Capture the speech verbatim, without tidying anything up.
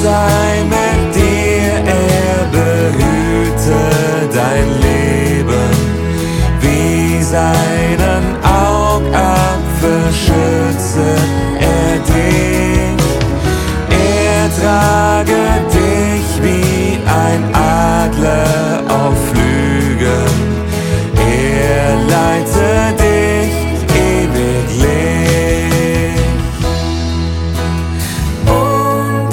sei mit dir, er behüte dein Leben, wie seinen Augapfel schütze er dich. Er trage